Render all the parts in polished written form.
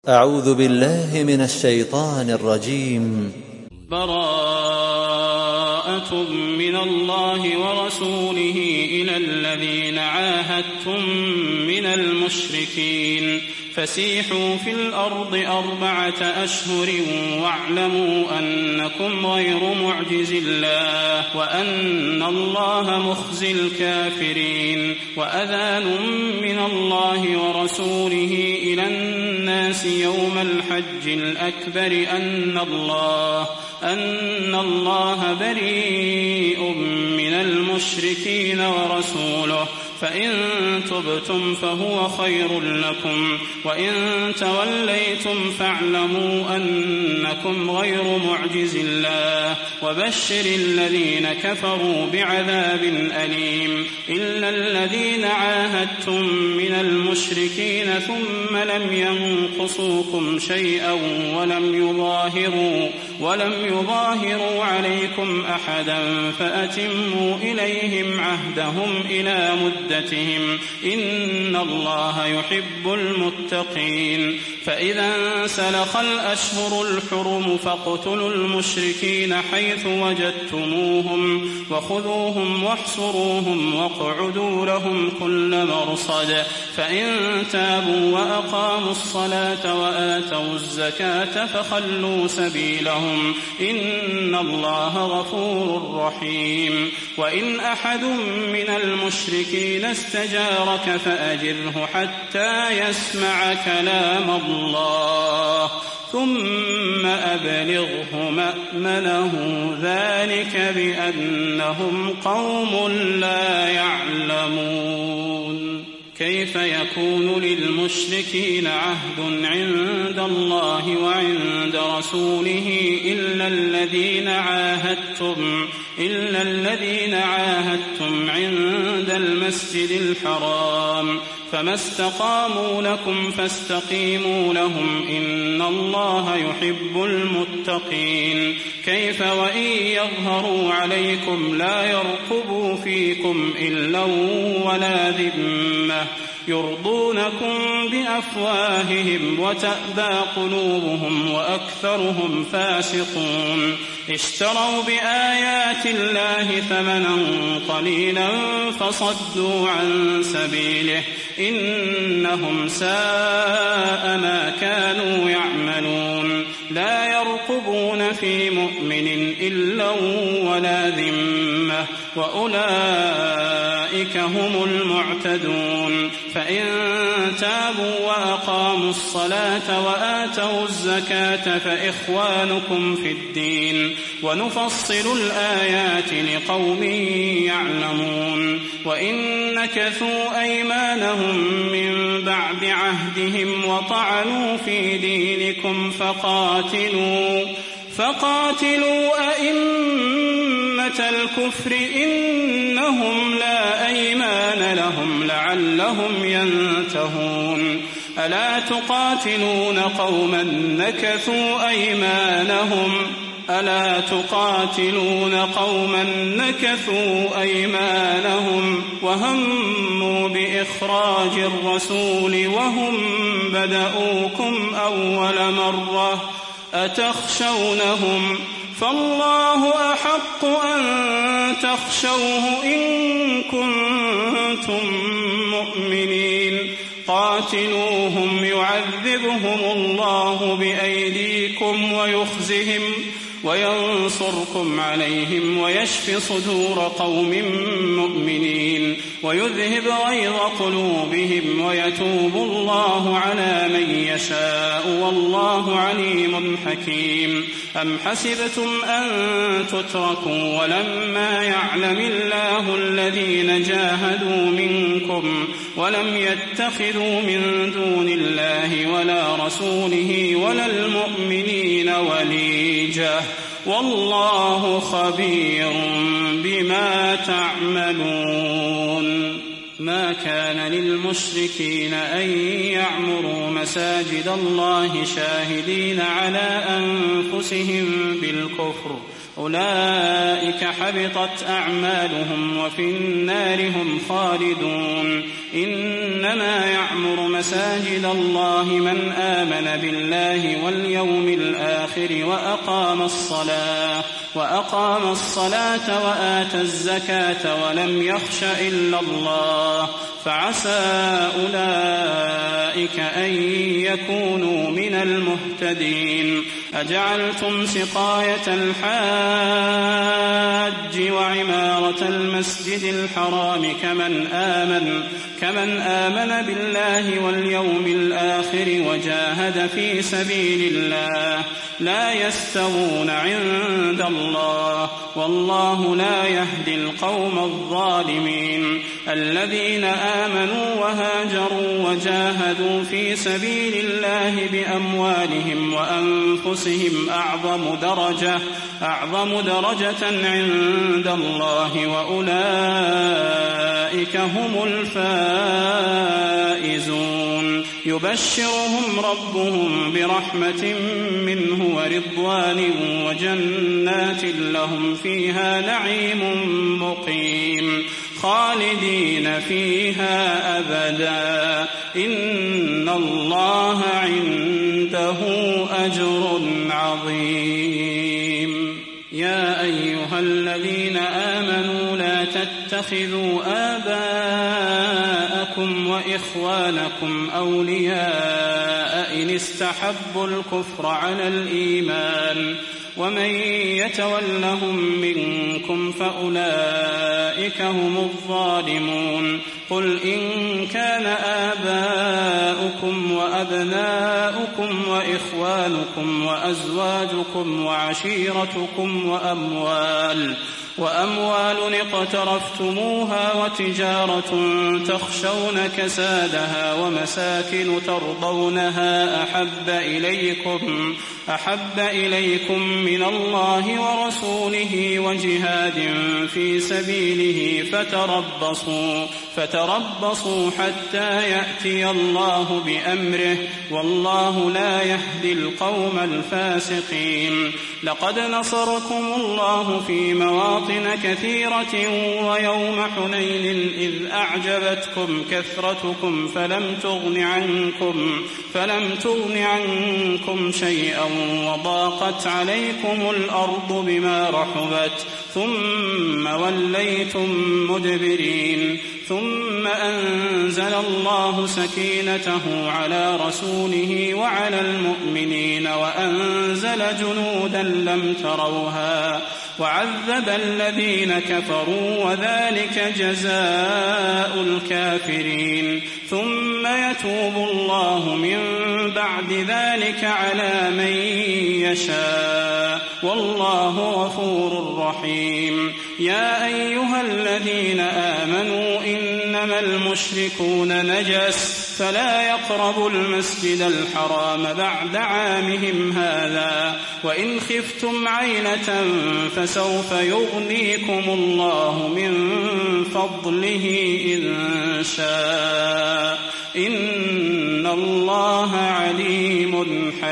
أعوذ بالله من الشيطان الرجيم. براءة من الله ورسوله إلى الذين عاهدتم من المشركين فسيحوا في الأرض 4 أشهر واعلموا أنكم غير معجز الله وأن الله مخزي الكافرين. وأذان من الله ورسوله إلى الناس يوم الحج الأكبر أن الله بريء من المشركين ورسوله فإن تبتم فهو خير لكم وإن توليتم فاعلموا أنكم غير معجز الله وبشر الذين كفروا بعذاب أليم. إلا الذين عاهدتم من المشركين ثم لم ينقصوكم شيئا ولم يظاهروا عليكم أحدا فأتموا إليهم عهدهم إلى مدتهم إن الله يحب المتقين. فإذا انسلخ الأشهر الحرم فاقتلوا المشركين حيث وجدتموهم وخذوهم واحصروهم واقعدوا لهم كل مرصد. فإن تابوا وأقاموا الصلاة وآتوا الزكاة فخلوا سبيلهم إن الله غفور رحيم. وإن أحد من المشركين استجارك فأجره حتى يسمع كلام الله ثم أبلغه مأمنه ذلك بأنهم قوم لا يعلمون. كيف يكون للمشركين عهد عند الله وعند رسوله إلا الذين عاهدتم عند المسجد الحرام فما استقاموا لكم فاستقيموا لهم إن الله يحب المتقين. كيف وإن يظهروا عليكم لا يرقبوا فيكم إلا ولا ذمة يرضونكم بأفواههم وتأبى قلوبهم وأكثرهم فاسقون. اشتروا بآيات الله ثمنا قليلا فصدوا عن سبيله إنهم ساء ما كانوا يعملون. لا يرقبون في مؤمن إلا ولا ذمة وأولئك هم المعتدون. فإن تابوا وأقاموا الصلاة وآتوا الزكاة فإخوانكم في الدين ونفصل الآيات لقوم يعلمون. وإن نكثوا أيمانهم من بعد عهدهم وطعنوا في دينكم فقاتلوا أئمة الكفر إنهم لا أيمان لهم لعلهم ينتهون. ألا تقاتلون قوما نكثوا أيمانهم وهموا بإخراج الرسول وهم بدؤوكم أول مرة أتخشونهم فالله أحق أن تخشوه إن كنتم مؤمنين. قاتلوهم يعذبهم الله بأيديكم ويخزهم وينصركم عليهم ويشف صدور قوم مؤمنين ويذهب غيظ قلوبهم ويتوب الله على من يشاء والله عليم حكيم. أم حسبتم أن تتركوا ولما يعلم الله الذين جاهدوا منكم ولم يتخذوا من دون الله ولا رسوله ولا المؤمنين وليجة والله خبير بما تعملون. ما كان للمشركين أن يعمروا مساجد الله شاهدين على أنفسهم بالكفر أولئك حبطت أعمالهم وفي النار هم خالدون. إنما يعمر مساجد الله من آمن بالله واليوم الآخر وأقام الصلاة وآتى الزكاة ولم يخش إلا الله فعسى أولئك أن يكونوا من المهتدين. أجعلتم سقاية الحاج وعمارة المسجد الحرام كمن آمن بالله واليوم الآخر وجاهد في سبيل الله لا يستوون عند الله والله لا يهدي القوم الظالمين. الذين آمنوا وهاجروا وجاهدوا في سبيل الله بأموالهم وأنفسهم أعظم درجة عند الله وأولئك هم الفائزون. يبشرهم ربهم برحمة منه ورضوان وجنات لهم فيها نعيم مقيم خالدين فيها أبدا إن الله عنده أجر عظيم. يا أيها الذين آمنوا لا تتخذوا آباءكم وإخوانكم أولياء إن استحبوا الكفر على الإيمان ومن يتولهم منكم فأولئك هم الظالمون. قل إن كان آباؤكم وأبناؤكم وإخوانكم وأزواجكم وعشيرتكم وأموال اقترفتموها وتجارة تخشون كسادها ومساكن ترضونها أحب إليكم من الله ورسوله وجهاد في سبيله فتربصوا حتى يأتي الله بأمره والله لا يهدي القوم الفاسقين. لقد نصركم الله في مواطن كثيرة ويوم حنين إذ أعجبتكم كثرتكم فلم تغن عنكم شيئا وضاقت عليكم الأرض بما رحبت ثم وليتم مدبرين. ثم أنزل الله سكينته على رسوله وعلى المؤمنين وأنزل جنودا لم تروها وعذب الذين كفروا وذلك جزاء الكافرين. ثم يتوب الله من بعد ذلك على من يشاء والله غفور رحيم. يا أيها الذين آمنوا إنما المشركون نجس فلا يقربوا المسجد الحرام بعد عامهم هذا وإن خفتم عيلة فسوف يغنيكم الله من فضله إن شاء إن الله عليم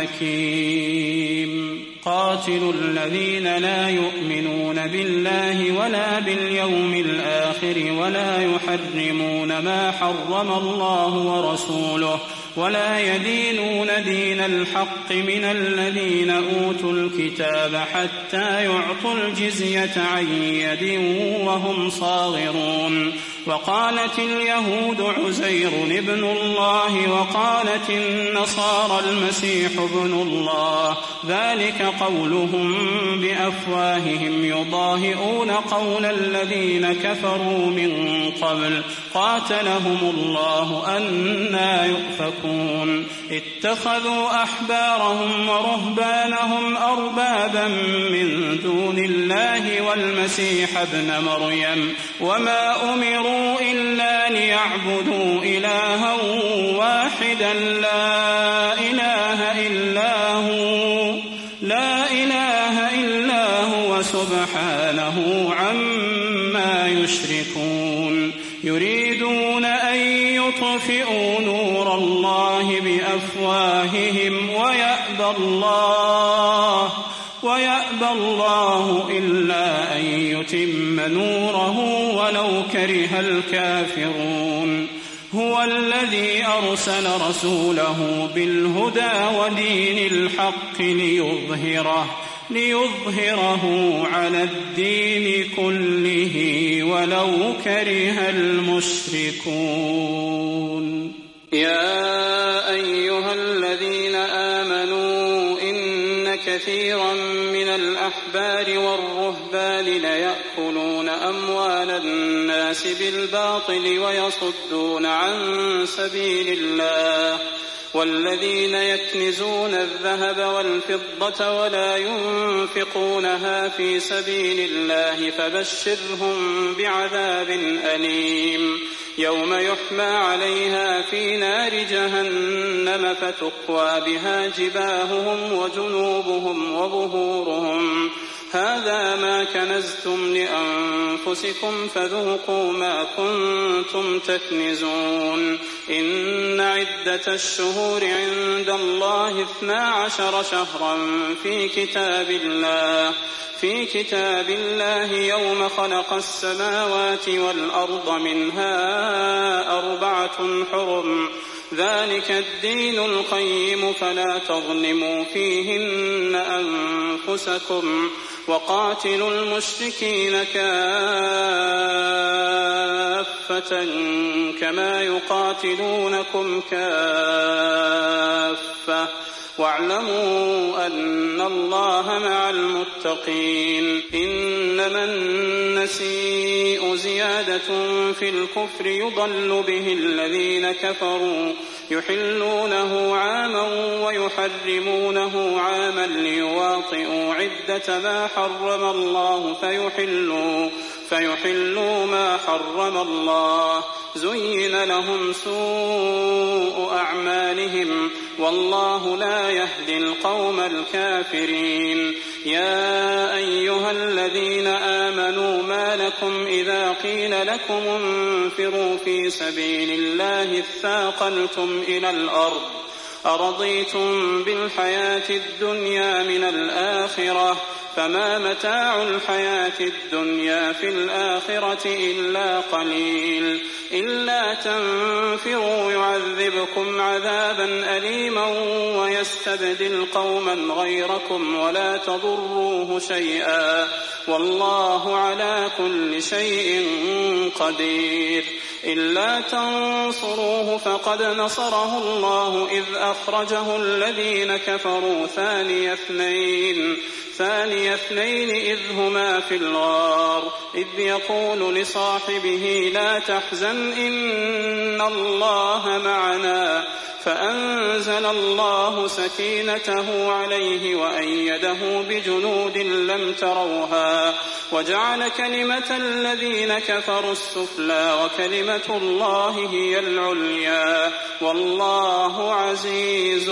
حكيم. قاتلوا الذين لا يؤمنون بالله ولا باليوم الآخر ولا يحرمون ما حرم الله ورسوله ولا يدينون دين الحق من الذين أوتوا الكتاب حتى يعطوا الجزية عن يد وهم صاغرون. وقالت اليهود عزير ابن الله وقالت النصارى المسيح ابن الله ذلك قولهم بأفواههم يضاهئون قول الذين كفروا من قبل قاتلهم الله أنى يؤفكون. اتخذوا أحبارهم ورهبانهم أربابا من دون الله والمسيح ابن مريم وما أمروا إلا ليعبدوا إلها واحدا لا إله إلا هو سبحانه عما يشركون. يريدون أن يطفئوا نور الله بأفواههم ويأبى الله إلا أن يتم نوره ولو كره الكافرون. هو الذي أرسل رسوله بالهدى ودين الحق ليظهره على الدين كله ولو كره المشركون. يا أيها الذين آمنوا إن كثيرا من الأحبار والرهبان ليأكلون أموال الناس بالباطل ويصدون عن سبيل الله، والذين يكنزون الذهب والفضة ولا ينفقونها في سبيل الله فبشرهم بعذاب أليم يوم يحمى عليها في نار جهنم فتقوى بها جباههم وجنوبهم وظهورهم هذا ما كنزتم لأنفسكم فذوقوا ما كنتم تكنزون. إن عدة الشهور عند الله 12 شهرا في كتاب الله يوم خلق السماوات والأرض منها 4 حرم ذلك الدين القيم فلا تظلموا فيهن أنفسكم وقاتلوا المشركين كافة كما يقاتلونكم كافة واعلموا أن الله مع المتقين. إنما النسيء زيادة في الكفر يضل به الذين كفروا يحلونه عاما ويحرمونه عاما ليواطئوا عدة ما حرم الله فيحلوا ما حرم الله. زين لهم سوء أعمالهم والله لا يهدي القوم الكافرين. يا أيها الذين آمنوا ما لكم إذا قيل لكم انفروا في سبيل الله اثاقلتم إلى الأرض أرضيتم بالحياة الدنيا من الآخرة فما متاع الحياة الدنيا في الآخرة إلا قليل. إلا تنفروا يعذبكم عذابا أليما ويستبدل قوما غيركم ولا تضروه شيئا والله على كل شيء قدير. إلا تنصروه فقد نصره الله إذ أخرجه الذين كفروا ثاني اثنين إذ هما في الغار إذ يقول لصاحبه لا تحزن إن الله معنا فأنزل الله سكينته عليه وأيده بجنود لم تروها وجعل كلمة الذين كفروا السفلى وكلمة الله هي العليا والله عزيز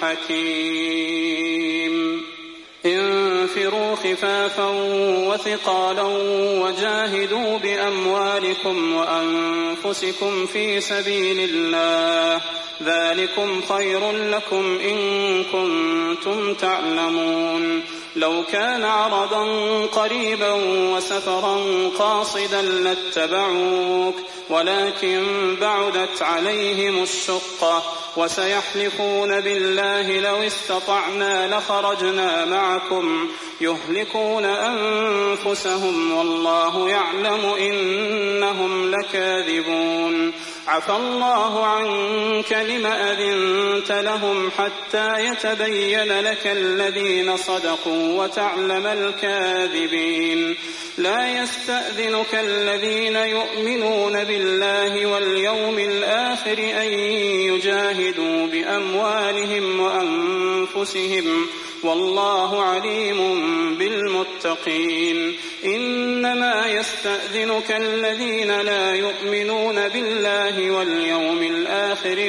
حكيم. انفروا خفافا وثقالا وجاهدوا بأموالكم وأنفسكم في سبيل الله ذلكم خير لكم إن كنتم تعلمون. لو كان عرضا قريبا وسفرا قاصدا لاتبعوك ولكن بعدت عليهم الشقة وسيحلفون بالله لو استطعنا لخرجنا معكم يهلكون أنفسهم والله يعلم إنهم لكاذبون. عفى الله عنك لم أذنت لهم حتى يتبين لك الذين صدقوا وتعلم الكاذبين. لا يستأذنك الذين يؤمنون بالله واليوم الآخر أن يجاهدوا بأموالهم وأنفسهم والله عليم بالمتقين. إنما يستأذنك الذين لا يؤمنون بالله واليوم الآخر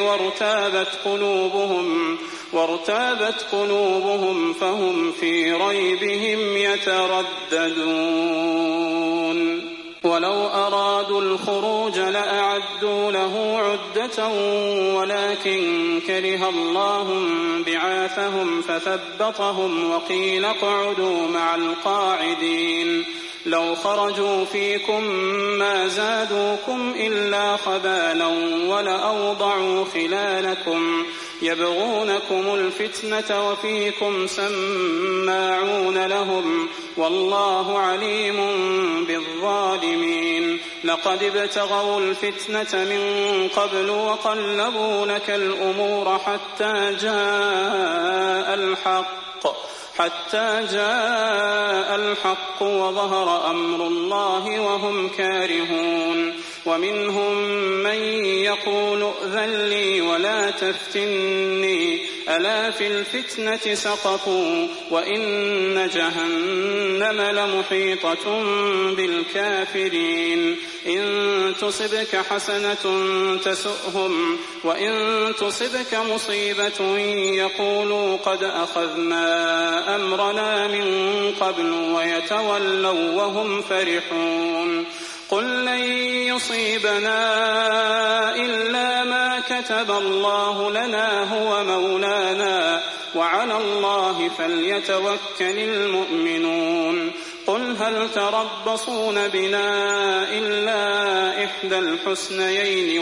وارتابت قلوبهم فهم في ريبهم يترددون. ولو أرادوا الخروج لأعدوا له عدة ولكن كره الله بعاثهم فثبطهم وقيل اقعدوا مع القاعدين لو خرجوا فيكم ما زادوكم إلا خبالا ولأوضعوا خلالكم يبغونكم الفتنة وفيكم سماعون لهم والله عليم بالظالمين لقد ابتغوا الفتنة من قبل وقلبوا لك الأمور حتى جاء الحق وظهر أمر الله وهم كارهون ومنهم من يقول ائذن لي ولا تفتني ألا في الفتنة سقطوا وإن جهنم لمحيطة بالكافرين إن تصبك حسنة تسؤهم وإن تصبك مصيبة يقولوا قد أخذنا أمرنا من قبل ويتولوا وهم فرحون قل لن يصيبنا إلا ما كتب الله لنا هو مولانا وعلى الله فليتوكل المؤمنون قل هل تربصون بنا إلا إحدى الحسنيين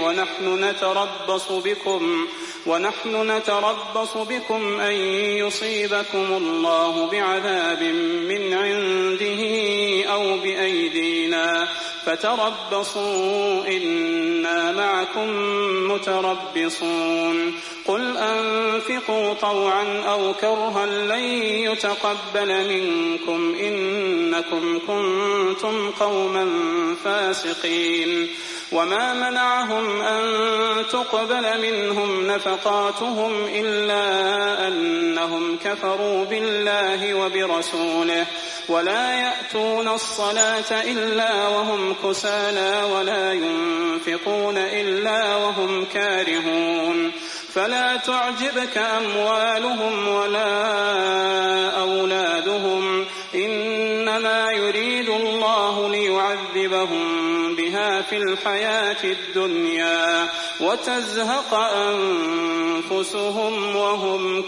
ونحن نتربص بكم أن يصيبكم الله بعذاب من عنده أو بأيدينا فتربصوا إنا معكم متربصون قل أنفقوا طوعا أو كرها لن يتقبل منكم إنكم كنتم قوما فاسقين وما منعهم أن تقبل منهم نفقاتهم إلا أنهم كفروا بالله وبرسوله ولا يأتون الصلاة إلا وهم كسالى ولا ينفقون إلا وهم كارهون فلا تعجبك أموالهم ولا أولادهم إنما يريد الله ليعذبهم بها في الحياة الدنيا وتزهق أنفسهم وهم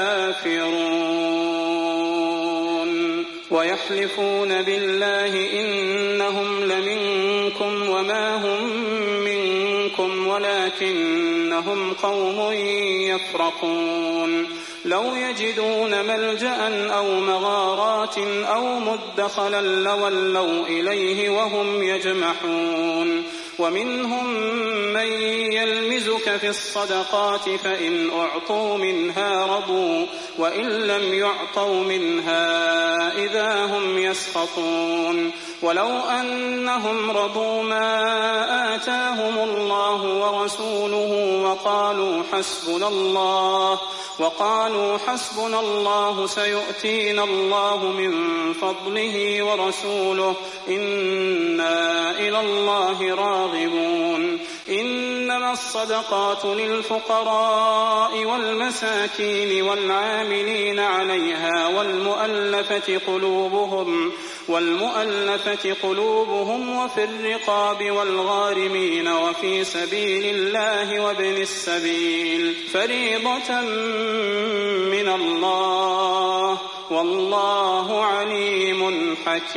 كافرون ويحلفون بالله إنهم لمنكم وما هم منكم ولكنهم قوم يفرقون لو يجدون ملجأ أو مغارات أو مدخلا لولوا إليه وهم يجمحون ومنهم من يلمزك في الصدقات فإن أعطوا منها رضوا وإن لم يعطوا منها إذا هم يسخطون ولو أنهم رضوا ما آتاهم الله ورسوله وقالوا حسبنا الله سيؤتينا الله من فضله ورسوله إنا إلى الله راغبون إنما الصدقات للفقراء والمساكين والعاملين عليها والمؤلفة قلوبهم وفي الرقاب والغارمين وفي سبيل الله وابن السبيل فريضة من الله والله عليم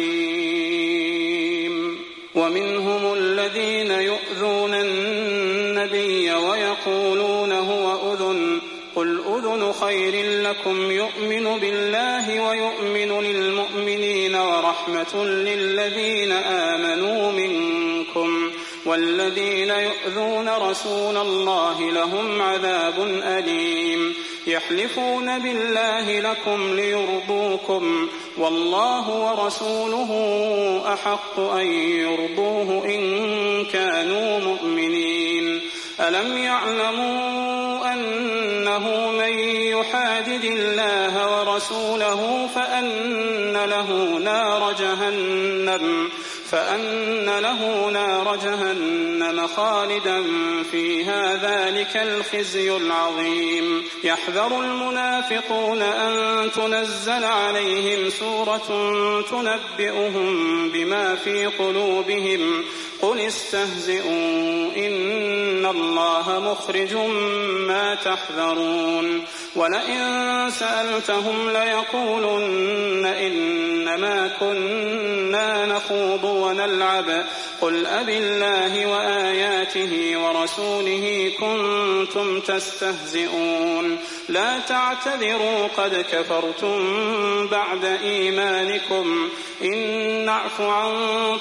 حكيم ومنهم الذين يؤذون النبي ويقولون هو أذن قل أذن خير لكم يؤمن بالله ويؤمن للمؤمنين ورحمة للذين آمنوا منكم والذين يؤذون رسول الله لهم عذاب أليم يحلفون بالله لكم ليرضوكم والله ورسوله أحق أن يرضوه إن كانوا مؤمنين ألم يعلموا أنه من يحادد الله ورسوله فأن له نار فأن له نار جهنم خالدا فيها ذلك الخزي العظيم. يحذر المنافقون أن تنزل عليهم سورة تنبئهم بما في قلوبهم قل استهزئوا إن الله مخرج ما تحذرون. ولئن سألتهم ليقولن إنما كنا نخوض ونلعب قل أبالله وآياته ورسوله كنتم تستهزئون لا تعتذروا قد كفرتم بعد إيمانكم إن نعف عن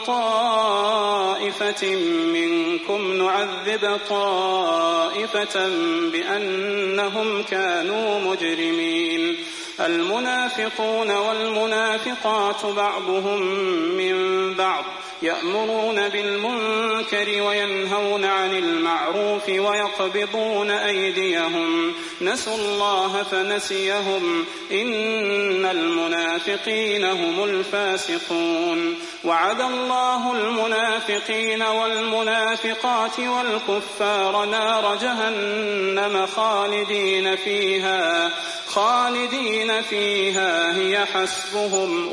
طائفة منكم نعذب طائفة بأنهم كانوا مجرمين. المنافقون والمنافقات بعضهم من بعض يأمرون بالمنكر وينهون عن المعروف ويقبضون أيديهم نسوا الله فنسيهم إن المنافقين هم الفاسقون. وعد الله المنافقين والمنافقات والكفار نار جهنم خالدين فيها هي حسبهم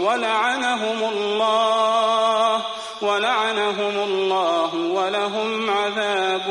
ولعنهم الله ولهم عذاب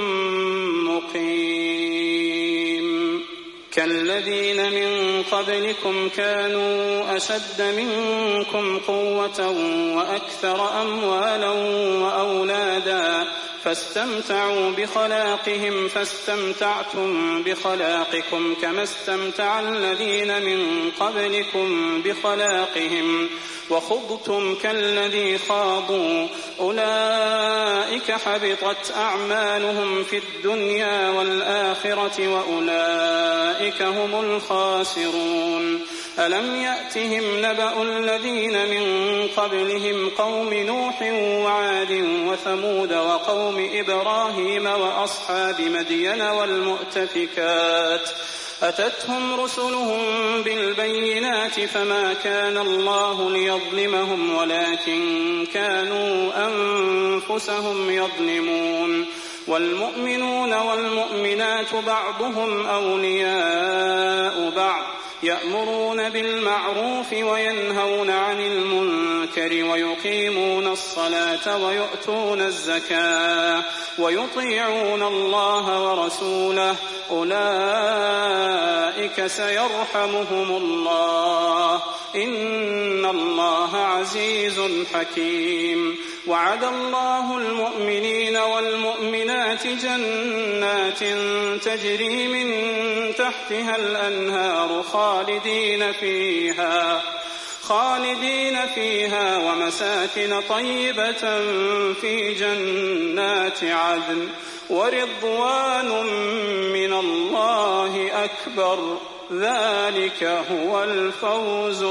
مقيم. كالذين من قبلكم كانوا أشد منكم قوة وأكثر أموالا وأولادا فاستمتعوا بخلاقهم فاستمتعتم بخلاقكم كما استمتع الذين من قبلكم بخلاقهم وخضتم كالذي خاضوا أولئك حبطت أعمالهم في الدنيا والآخرة وأولئك هم الخاسرون. ألم يأتهم نبأ الذين من قبلهم قوم نوح وعاد وثمود وقوم إبراهيم وأصحاب مدين والمؤتفكات أتتهم رسلهم بالبينات فما كان الله ليظلمهم ولكن كانوا أنفسهم يظلمون. والمؤمنون والمؤمنات بعضهم أولياء بعض يأمرون بالمعروف وينهون عن المنكر ويقيمون الصلاة ويؤتون الزكاة ويطيعون الله ورسوله أولئك سيرحمهم الله إن الله عزيز حكيم. وعد الله المؤمنين والمؤمنات جنات تجري من تحتها الأنهار خالدين فيها ومساكن طيبة في جنات عدن ورضوان من الله أكبر ذلك هو الفوز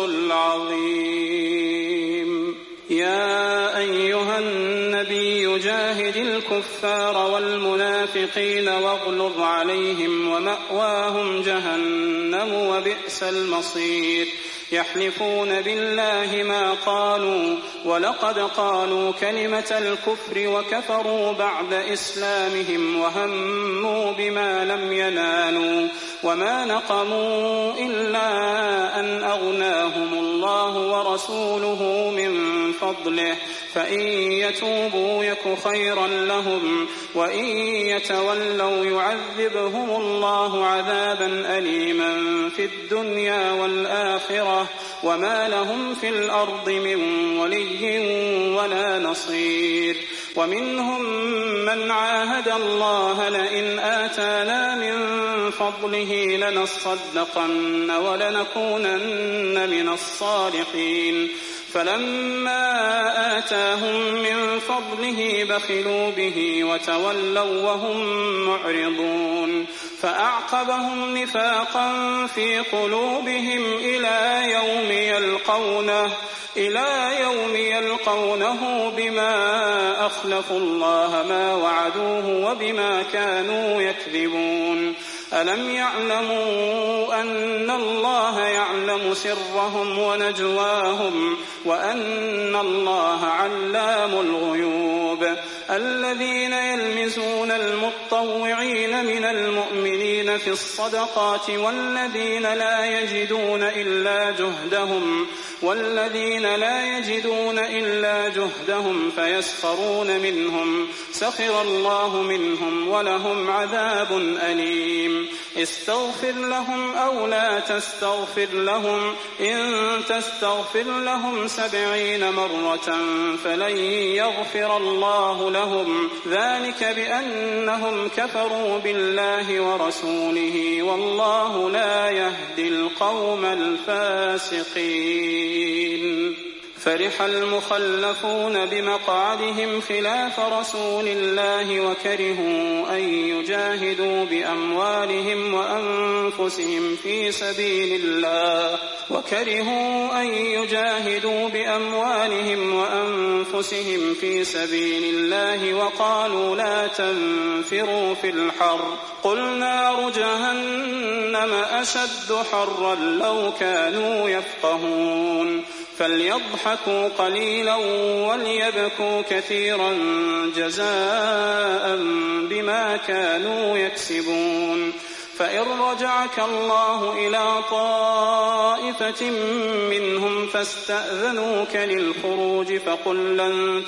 العظيم. يا أيها النبي جاهد الكفار والمنافقين واغلظ عليهم ومأواهم جهنم وبئس المصير. يحلفون بالله ما قالوا ولقد قالوا كلمة الكفر وكفروا بعد إسلامهم وهموا بما لم ينالوا وما نقموا إلا أن أغناهم الله ورسوله من فضله فإن يتوبوا يك خيرا لهم وإن يتولوا يعذبهم الله عذابا أليما في الدنيا والآخرة وما لهم في الأرض من ولي ولا نصير. ومنهم من عاهد الله لئن آتانا من فضله لنصدقن ولنكونن من الصالحين فلما آتاهم من فضله بخلوا به وتولوا وهم معرضون فأعقبهم نفاقا في قلوبهم إلى يوم يلقونه بما أخلفوا الله ما وعدوه وبما كانوا يكذبون. ألم يعلموا أن الله يعلم يعلم سرهم ونجواهم وأن الله علام الغيوب. الذين يلمزون المطوعين من المؤمنين في الصدقات والذين لا يجدون إلا جهدهم فيسخرون منهم سخر الله منهم ولهم عذاب أليم. استغفر لهم أو لا تستغفر لهم إن تستغفر لهم 70 مرة فلن يغفر الله لهم ذلك بأنهم كفروا بالله ورسوله والله لا يهدي القوم الفاسقين. فرح المخلفون بمقعدهم خلاف رسول الله وكرهوا أن يجاهدوا بأموالهم وأنفسهم في سبيل الله وقالوا لا تنفروا في الحر قل نار جهنم أشد حرا لو كانوا يفقهون. فليضحكوا قليلا وليبكوا كثيرا جزاء بما كانوا يكسبون. فإن رجعك الله إلى طائفة منهم فاستأذنوك للخروج فقل لن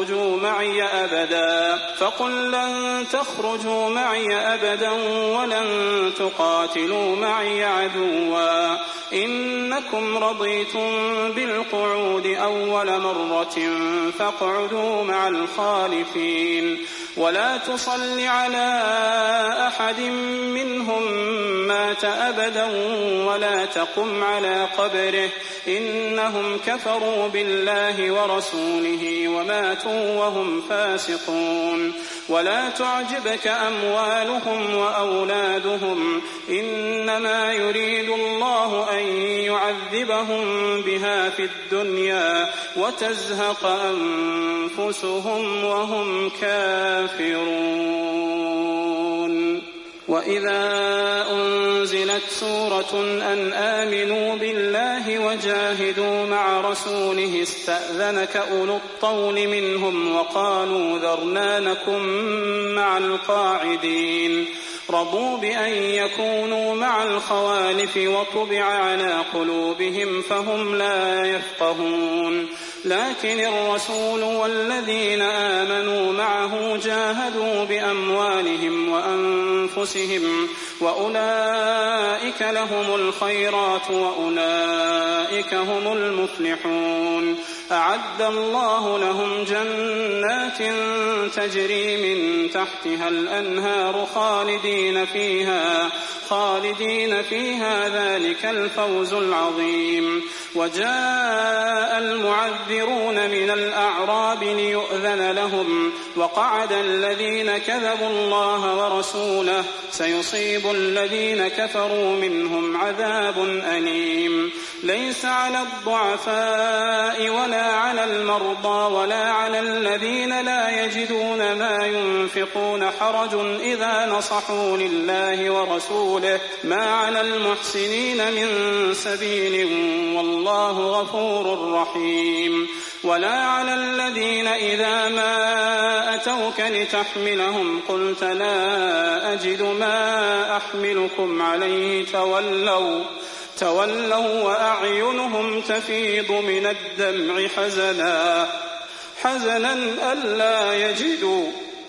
تخرجوا معي أبدا ولن تقاتلوا معي عدوا إنكم رضيتم بالقعود أول مرة فاقعدوا مع الخالفين. ولا تصل على أحد منهم مات أبدا ولا تقم على قبره إنهم كفروا بالله ورسوله وماتوا وهم فاسقون. ولا تعجبك أموالهم وأولادهم إنما يريد الله أن يعذبهم بها في الدنيا وتزهق أنفسهم وهم كافرون. وإذا أنزلت سورة أن آمنوا بالله وجاهدوا مع رسوله استأذنك أولو الطول منهم وقالوا ذرنا نكن مع القاعدين. رضوا بأن يكونوا مع الخوالف وطبع على قلوبهم فهم لا يفقهون. لكن الرسول والذين آمنوا معه جاهدوا بأموالهم وأنفسهم وأولئك لهم الخيرات وأولئك هم المفلحون. أعد الله لهم جنات تجري من تحتها الأنهار خالدين فيها ذلك الفوز العظيم. وجاء المعذرون من الأعراب ليؤذن لهم وقعد الذين كذبوا الله ورسوله سيصيب الذين كفروا منهم عذاب أليم. ليس على الضعفاء ولا على المرضى ولا على الذين لا يجدون ما ينفقون حرج إذا نصحوا لله ورسوله ما على المحسنين من سبيل والله غفور رحيم. ولا على الذين إذا ما أتوك لتحملهم قلت لا أجد ما أحملكم عليه تولوا وأعينهم تفيض من الدمع حزنا ألا يجدوا.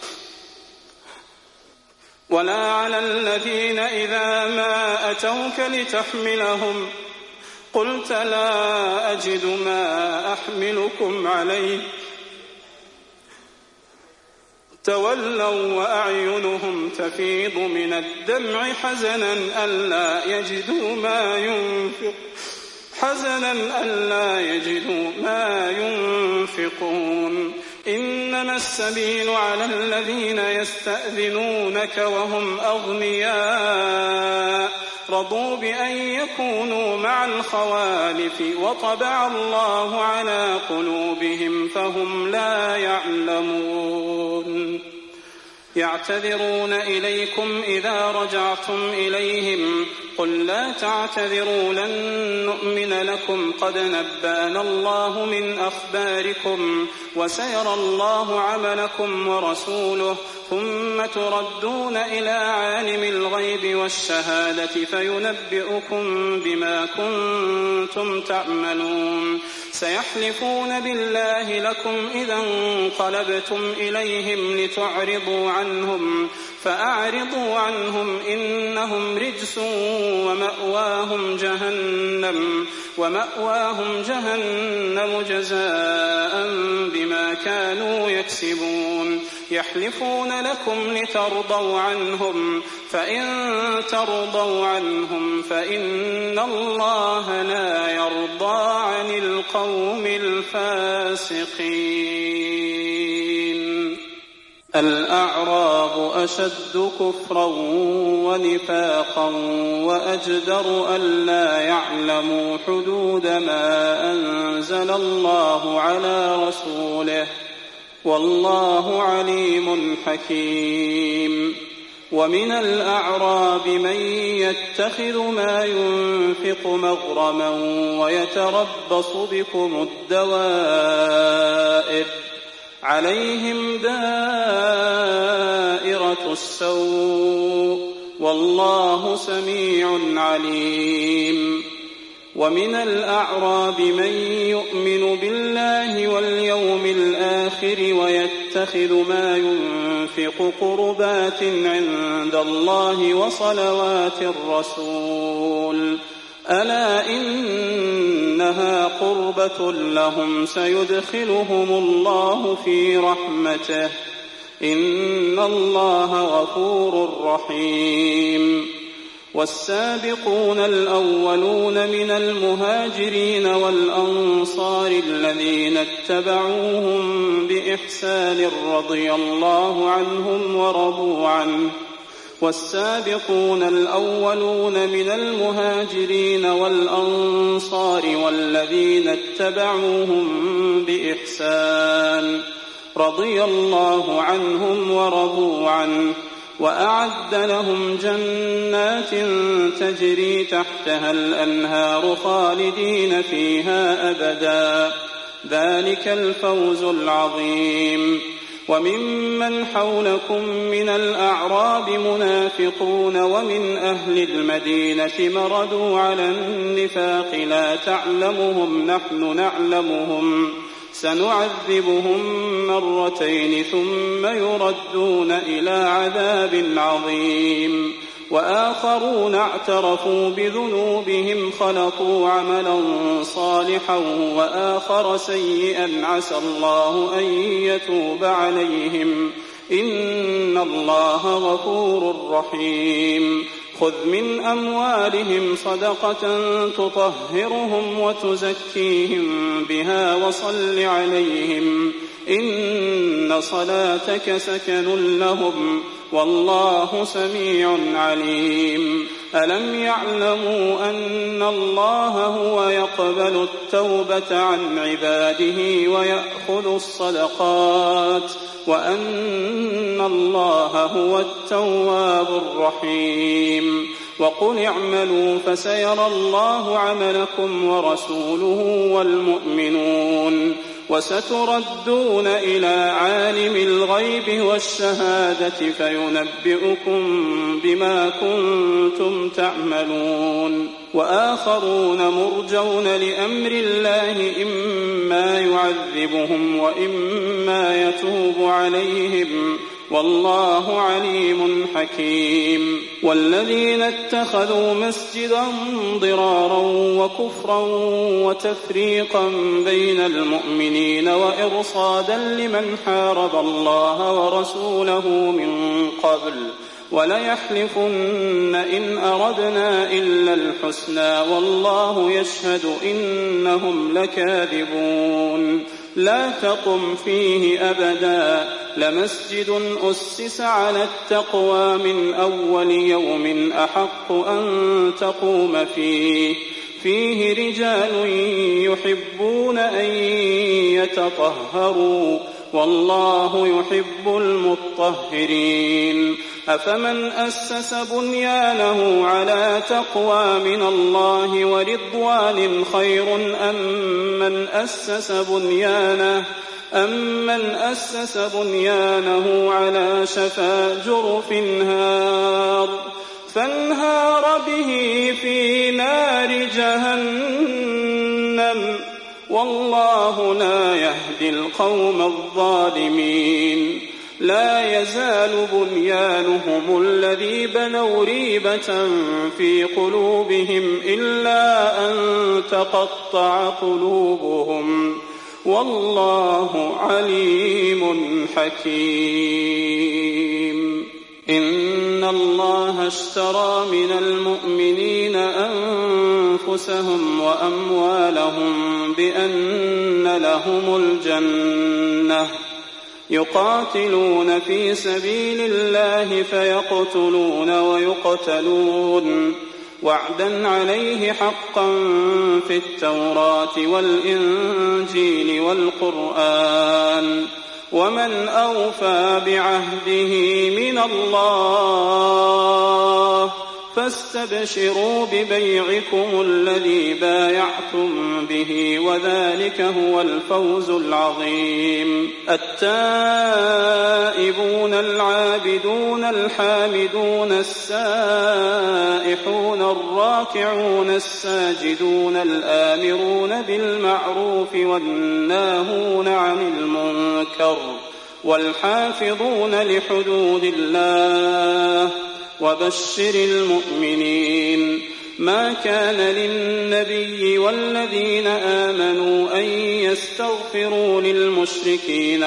ولا على الذين إذا ما أتوك لتحملهم قلت لا أجد ما أحملكم عليه تولوا وأعينهم تفيض من الدمع حزنا ألا يجدوا ما ينفقون. إنما السبيل على الذين يستأذنونك وهم أغنياء رضوا بأن يكونوا مع الخوالف وطبع الله على قلوبهم فهم لا يعلمون. يعتذرون إليكم إذا رجعتم إليهم قل لا تعتذروا لن نؤمن لكم قد نبأنا الله من أخباركم وسيرى الله عملكم ورسوله ثم تردون إلى عالم الغيب والشهادة فينبئكم بما كنتم تعملون سيحلفون بالله لكم إذا انقلبتم إليهم لتعرضوا عنهم فأعرضوا عنهم إنهم رجس ومأواهم جهنم جزاء بما كانوا يكسبون يحلفون لكم لترضوا عنهم فإن ترضوا عنهم فإن الله لا يرضى عن القوم الفاسقين الأعراب أشد كفرا ونفاقا وأجدر ألا يعلموا حدود ما أنزل الله على رسوله والله عليم حكيم ومن الأعراب من يتخذ ما ينفق مغرما ويتربص بكم الدوائر عليهم دائرة السوء والله سميع عليم ومن الأعراب من يؤمن بالله واليوم الآخر ويتخذ ما ينفق قربات عند الله وصلوات الرسول ألا إنها قربة لهم سيدخلهم الله في رحمته إن الله غفور رحيم والسابقون الأولون من المهاجرين والأنصار الذين اتبعوهم بإحسان رضي الله عنهم ورضوا عنه والسابقون الأولون من المهاجرين والأنصار والذين اتبعوهم بإحسان رضي الله عنهم ورضوا عنه وأعد لهم جنات تجري تحتها الأنهار خالدين فيها أبدا ذلك الفوز العظيم وممن حولكم من الأعراب منافقون ومن أهل المدينة مردوا على النفاق لا تعلمهم نحن نعلمهم سنعذبهم مرتين ثم يردون إلى عذاب عظيم وآخرون اعترفوا بذنوبهم خلطوا عملا صالحا وآخر سيئا عسى الله أن يتوب عليهم إن الله غفور رحيم خذ من أموالهم صدقة تطهرهم وتزكيهم بها وصل عليهم إن صلاتك سكن لهم والله سميع عليم ألم يعلموا أن الله هو يقبل التوبة عن عباده ويأخذ الصدقات وأن الله هو التواب الرحيم وقل اعملوا فسيرى الله عملكم ورسوله والمؤمنون وستردون إلى عالم الغيب والشهادة فينبئكم بما كنتم تعملون وآخرون مرجون لأمر الله إما يعذبهم وإما يتوب عليهم والله عليم حكيم والذين اتخذوا مسجدا ضرارا وكفرا وتفريقا بين المؤمنين وإرصادا لمن حارب الله ورسوله من قبل وليحلفن إن أردنا إلا الحسنى والله يشهد إنهم لكاذبون لا تقم فيه أبدا لمسجد أسس على التقوى من أول يوم أحق أن تقوم فيه رجال يحبون أن يتطهروا والله يحب المطهرين أفمن أسس بنيانه على تقوى من الله ورضوان خير أمن أسس بنيانه على شفا جرف هار فانهار به في نار جهنم والله لا يهدي القوم الظالمين لا يزال بنيانهم الذي بنوا ريبة في قلوبهم إلا أن تقطع قلوبهم والله عليم حكيم إن الله اشترى من المؤمنين أنفسهم وأموالهم بأن لهم الجنة يقاتلون في سبيل الله فيقتلون ويقتلون وعدا عليه حقا في التوراة والإنجيل والقرآن ومن أوفى بعهده من الله فاستبشروا ببيعكم الذي بايعتم به وذلك هو الفوز العظيم التائبون العابدون الحامدون السائحون الراكعون الساجدون الآمرون بالمعروف والناهون عن المنكر والحافظون لحدود الله وبشر المؤمنين ما كان للنبي والذين آمنوا أن يستغفروا للمشركين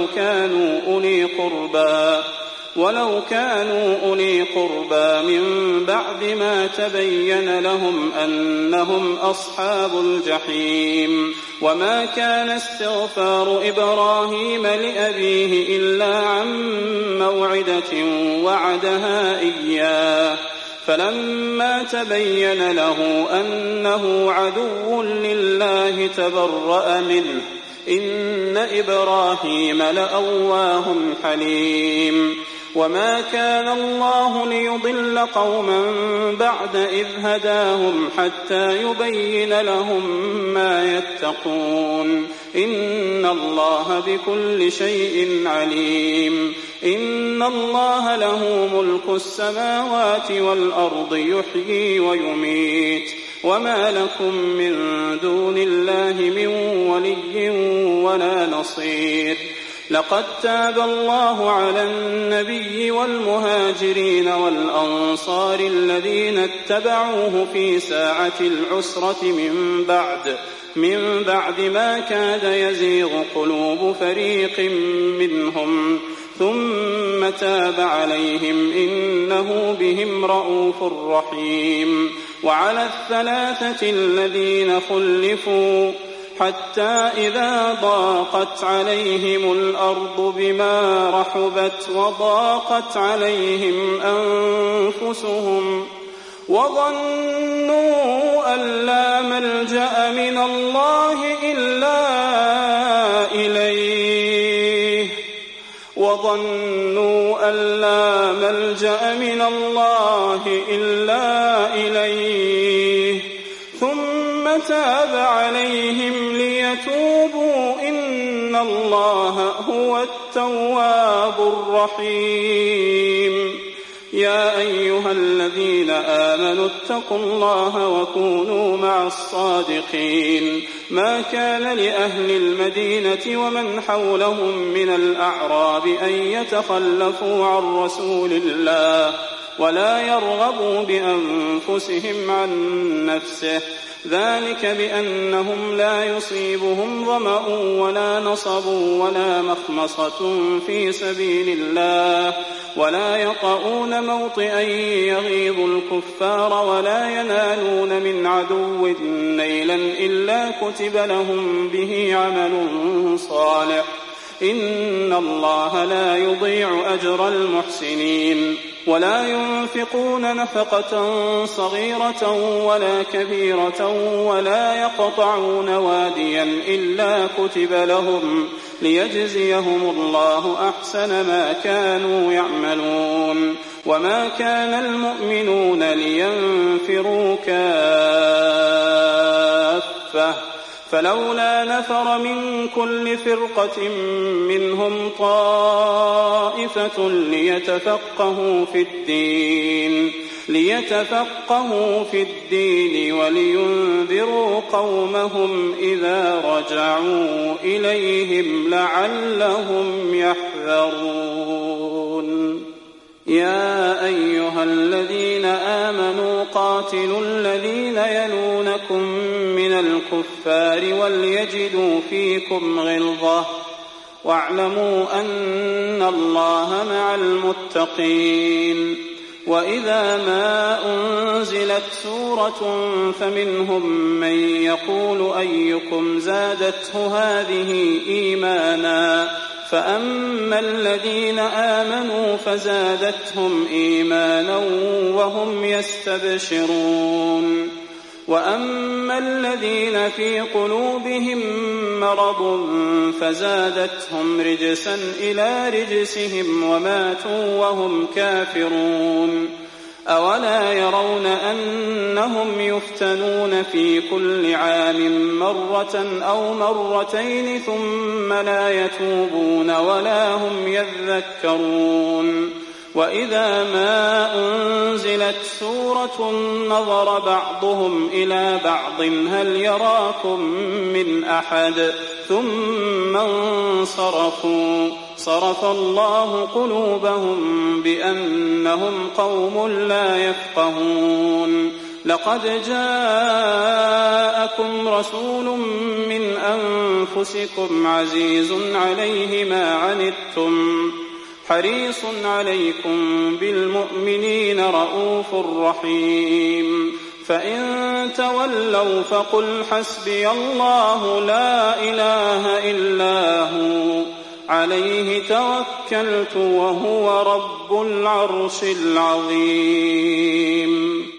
ولو كانوا أولي قربى من بعد ما تبين لهم أنهم أصحاب الجحيم وما كان استغفار إبراهيم لأبيه إلا عن موعدة وعدها إياه فلما تبين له أنه عدو لله تبرأ منه إن إبراهيم لأواه حليم وما كان الله ليضل قوما بعد إذ هداهم حتى يبين لهم ما يتقون إن الله بكل شيء عليم إن الله له ملك السماوات والأرض يحيي ويميت وما لكم من دون الله من ولي ولا نصير لقد تاب الله على النبي والمهاجرين والأنصار الذين اتبعوه في ساعة العسرة من بعد ما كاد يزيغ قلوب فريق منهم ثم تاب عليهم إنه بهم رءوف رحيم وعلى الثلاثة الذين خلفوا حتى إذا ضاقت عليهم الأرض بما رحبت وضاقت عليهم أنفسهم وظنوا أن لا ملجأ من الله إلا إليه ثم تاب عليهم ليتوبوا إن الله هو التواب الرحيم يا أيها الذين آمنوا اتقوا الله وكونوا مع الصادقين ما كان لأهل المدينة ومن حولهم من الأعراب أن يتخلفوا عن رسول الله ولا يرغبوا بأنفسهم عن نفسه ذلك بأنهم لا يصيبهم ظمأ ولا نصب ولا مخمصة في سبيل الله ولا يطؤون موطئا يغيظ الكفار ولا ينالون من عدو نيلا إلا كتب لهم به عمل صالح إن الله لا يضيع أجر المحسنين ولا ينفقون نفقة صغيرة ولا كبيرة ولا يقطعون واديا إلا كتب لهم ليجزيهم الله أحسن ما كانوا يعملون وما كان المؤمنون لينفروا كافة فلولا نفر من كل فرقة منهم طائفة ليتفقهوا في الدين ولينذروا قومهم إذا رجعوا إليهم لعلهم يحذرون يا أيها الذين آمنوا قاتلوا الذين يلونكم من الكفار وليجدوا فيكم غلظة واعلموا أن الله مع المتقين وإذا ما أنزلت سورة فمنهم من يقول أيكم زادته هذه إيمانا فأما الذين آمنوا فزادتهم إيمانا وهم يستبشرون وأما الذين في قلوبهم مرض فزادتهم رجسا إلى رجسهم وماتوا وهم كافرون أولا يرون أنهم يفتنون في كل عام مرة أو مرتين ثم لا يتوبون ولا هم يذكرون وإذا ما أنزلت سورة نظر بعضهم إلى بعض هل يراكم من أحد ثم انصرفوا صرف الله قلوبهم بأنهم قوم لا يفقهون لقد جاءكم رسول من أنفسكم عزيز عليه ما عنتم حريص عليكم بالمؤمنين رؤوف رحيم فإن تولوا فقل حسبي الله لا إله إلا هو عليه توكلت وهو رب العرش العظيم